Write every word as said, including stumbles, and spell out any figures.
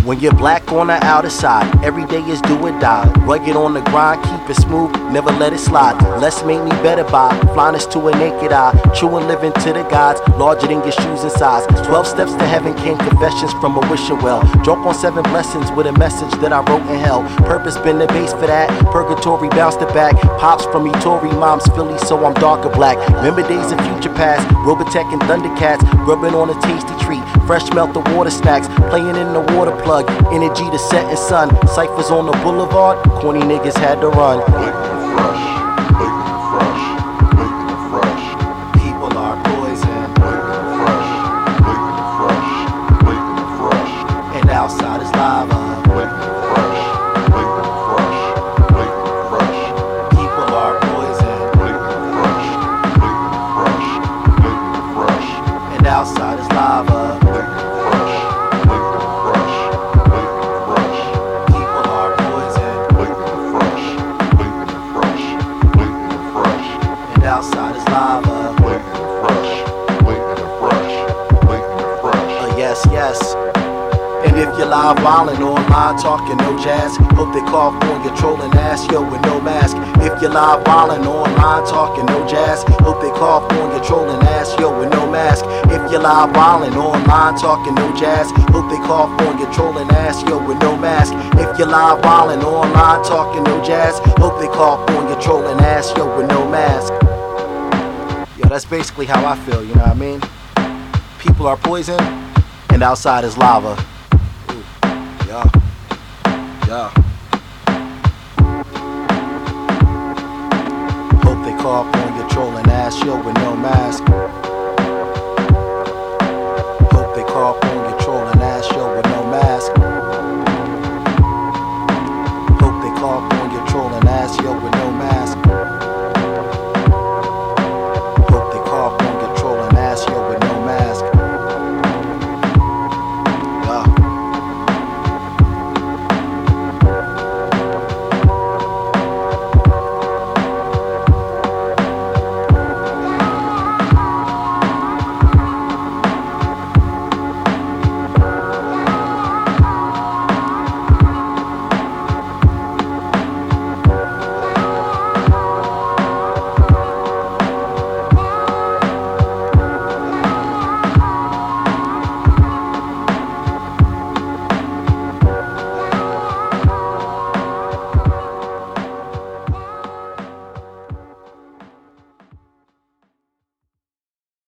When you're black on the outer side, every day is do or die. Rugged on the grind, keep it smooth, never let it slide. Less make me better by, flyness to a naked eye. True and living to the gods, larger than your shoes and size. Twelve steps to heaven came confessions from a wishing well. Drunk on seven blessings with a message that I wrote in hell. Purpose been the base for that, purgatory bounced it back. Pops from Etori, mom's Philly, so I'm darker black. Remember days of future past, Robotech and Thundercats, rubbing on a tasty treat. Fresh melt the water snacks, playing in the water plug. Energy to setting sun, ciphers on the boulevard, corny niggas had to run. People are poison, and outside is lava. People are poison, and outside is lava. Outside is lava. Uh, yes, yes. And if you're live wildin' or online talking, no jazz. Hope they cough on your trolling ass, yo, with no mask. If you're live wildin' or online talking, no jazz. Hope they cough on your trolling ass, yo, with no mask. If you're live wildin' or online talking, no jazz. Hope they cough on your trolling ass, yo, with no mask. If you're live wildin' or online talking, no jazz. Hope they cough on your trolling ass, yo, with no mask. Yo, that's basically how I feel, you know what I mean? People are poison, and outside is lava. Ooh, yeah, yeah. Hope they cough on your trolling ass, yo, with no mask. Hope they cough on